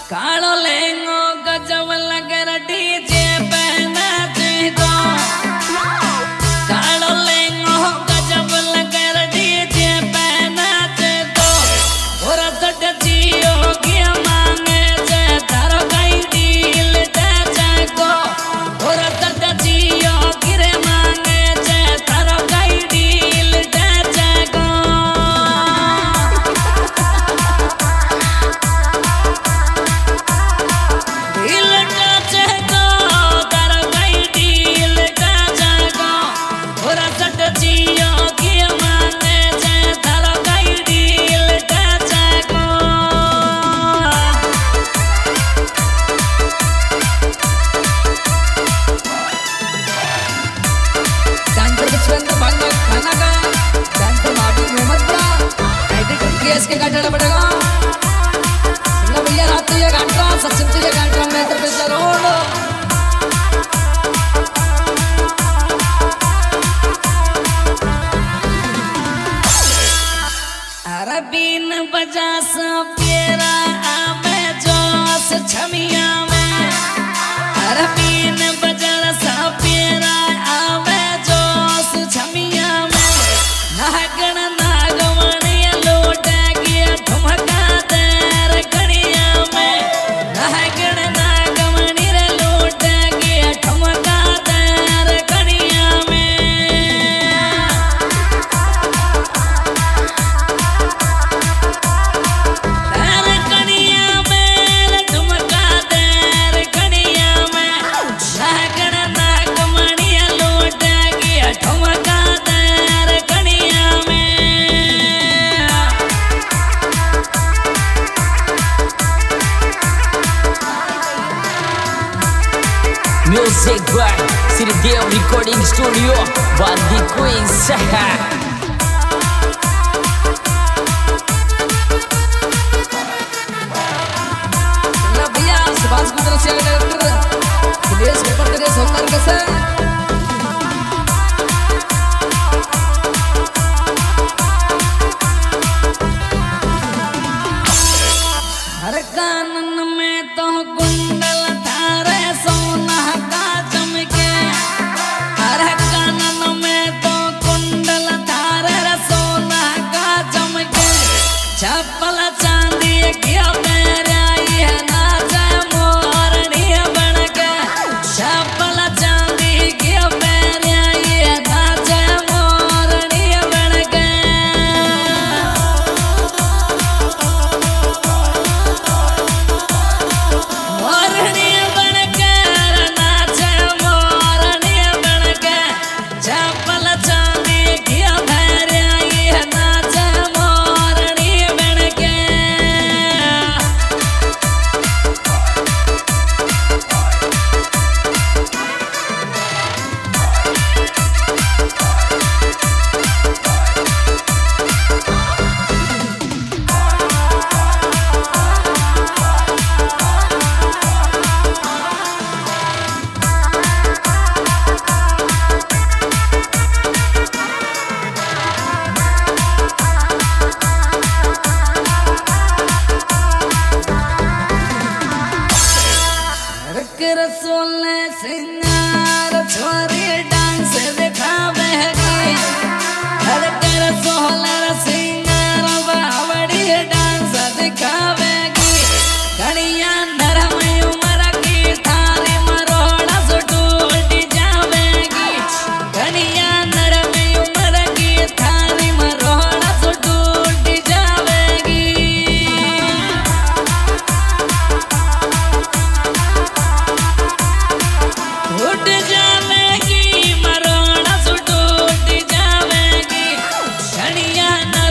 कालो लेंगो गजब लगे डीजे पहना दो कालो लेंगो गजब लगे डीजे पहना दो और सट जियो के मांगे जे तारो कई दिल दे जाको और सट जियो गिरे मांगे जे तारो कई दिल दे जाको के गाड़ा पड़ेगा ना भैया रात ये गाड़ा सचिन से ये गाड़ा मैं तो पे रोड अरबीन बजा सा पेरा आवे जोश छमिया में अरबीन बजा सा पेरा आवे जोश छमिया में नागण नागवन Music by Siridev Recording Studio, Bandi Queens. भैया सुभाष की तरफ से विदेश के प्रदेश होकर कैसे हर कानन में तो कुंडल थारे सोना का चमके हर कानन में तो कुंडल थारे सोना का चमके चप्पल चांदी क्या मेरा ये नाचा मोरनी बनके चप्पल चांदी क्या मेरा ये नाचा मोरनी बनके मोरनी बनके नाचा मोरनी बनके चप्पल चांदी क्या मेरा ये नाचा मोरनी बनके रसोले सिंगार छोरी डांस दिखावेगी हर रसोले सिंगार बावड़ी डांस दिखावेगी कड़िया नरम उमर की थारी मरोड़ा सुटूट जावेगी कड़िया नरम उमर की थारी मरोड़ा सुटूट जावेगी उठ जावेगी मरोड़ा सुटूट जावेगी कड़िया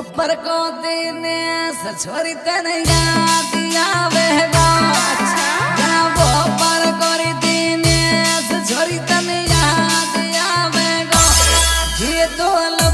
ऊपर को दिन छोरी तने याद आवेगा ऊपर को दिन छोरी तने याद आवेगा ये तो